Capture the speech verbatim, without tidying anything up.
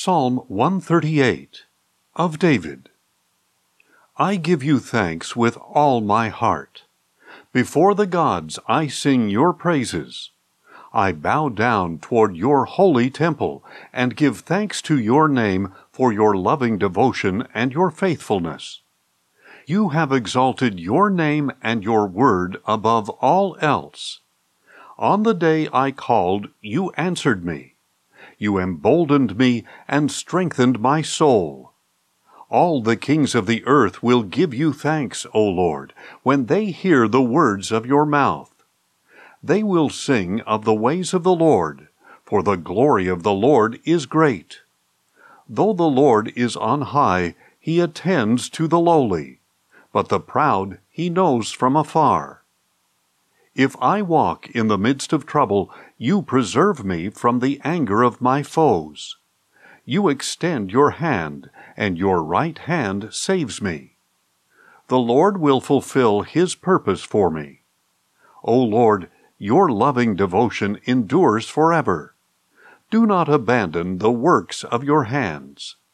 Psalm one thirty-eight, of David. I give you thanks with all my heart. Before the gods I sing your praises. I bow down toward your holy temple and give thanks to your name for your loving devotion and your faithfulness. You have exalted your name and your word above all else. On the day I called, you answered me. You emboldened me and strengthened my soul. All the kings of the earth will give you thanks, O Lord, when they hear the words of your mouth. They will sing of the ways of the Lord, for the glory of the Lord is great. Though the Lord is on high, he attends to the lowly, but the proud he knows from afar. If I walk in the midst of trouble, you preserve me from the anger of my foes. You extend your hand, and your right hand saves me. The Lord will fulfill his purpose for me. O Lord, your loving devotion endures forever. Do not abandon the works of your hands.